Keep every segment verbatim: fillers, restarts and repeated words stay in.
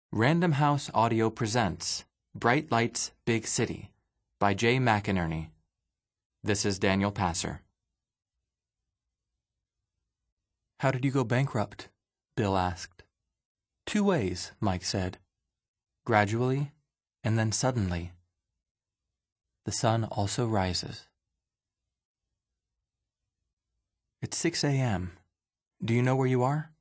Random House Audio presents Bright Lights, Big City by Jay McInerney. This is Daniel Passer. "How did you go bankrupt?" Bill asked. "Two ways," Mike said. "Gradually, and then suddenly. The sun also rises." It's six a m Do you know where you are?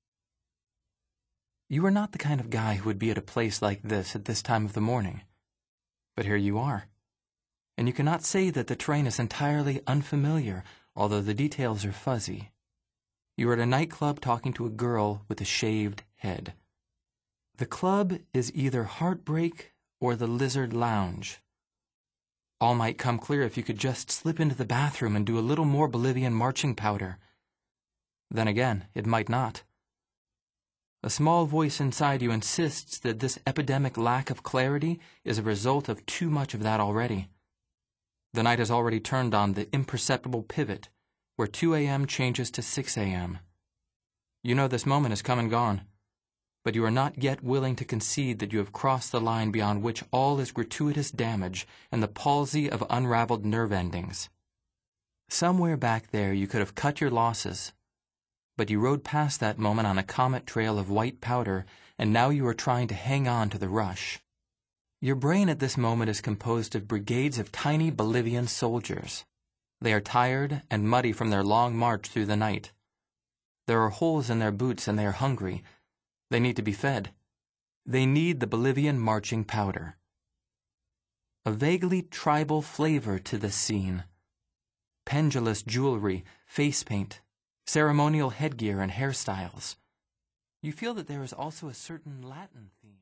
You are not the kind of guy who would be at a place like this at this time of the morning. But here you are. And you cannot say that the terrain is entirely unfamiliar, although the details are fuzzy. You are at a nightclub talking to a girl with a shaved head. The club is either Heartbreak or the Lizard Lounge. All might come clear if you could just slip into the bathroom and do a little more Bolivian marching powder. Then again, it might not. A small voice inside you insists that this epidemic lack of clarity is a result of too much of that already. The night has already turned on the imperceptible pivot, where two a m changes to six a m You know this moment has come and gone, but you are not yet willing to concede that you have crossed the line beyond which all is gratuitous damage and the palsy of unraveled nerve endings. Somewhere back there you could have cut your losses, but you rode past that moment on a comet trail of white powder, and now you are trying to hang on to the rush. Your brain at this moment is composed of brigades of tiny Bolivian soldiers. They are tired and muddy from their long march through the night. There are holes in their boots and they are hungry. They need to be fed. They need the Bolivian marching powder. A vaguely tribal flavor to the scene. Pendulous jewelry, face paint, ceremonial headgear and hairstyles. You feel that there is also a certain Latin theme.